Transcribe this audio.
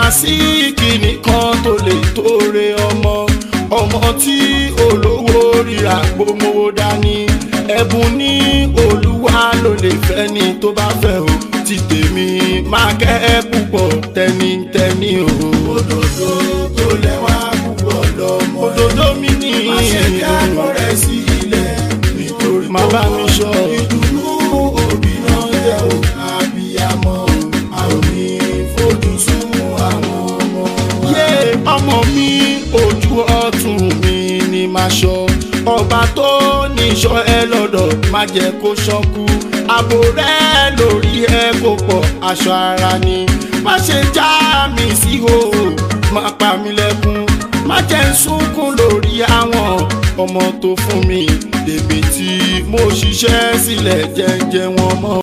máa sí kíní kan tó lè tóore ọmọ tí olówó ríra gbòmówó dání ẹ̀bùn ní Olúwa ló lè fẹ́ ni tó bá fẹ́ o ti tèmi máa kẹ́ púpọ̀ tẹ́nitẹ́ni o. Òdòdó tó lẹ́wà púpọ̀ lọ́mọ òdòdó mi ní má ṣe kí akọrẹ sí ilẹ̀ nítorí má bá mi sọ ìdùnnú òbí náà jẹ́ o àbíyamọ àwọn mi fojú sún àwọn ọmọ. Yé ọmọ mi ojú ọ̀tún mi ni máa ṣọ́ ọba tó níṣọ́ ẹ lọ́dọ̀ má jẹ́ kó ṣọ́kú ààbò rẹ lórí ẹ kó pọ̀ aṣọ ara ni má ṣe já mi sí o má pa mí lẹ́kún má jẹ́ ń sunkún lórí àwọn ọmọ tó fún mi débi tí mo ṣiṣẹ́ sílẹ̀ jẹ́jẹ́ wọn mọ́.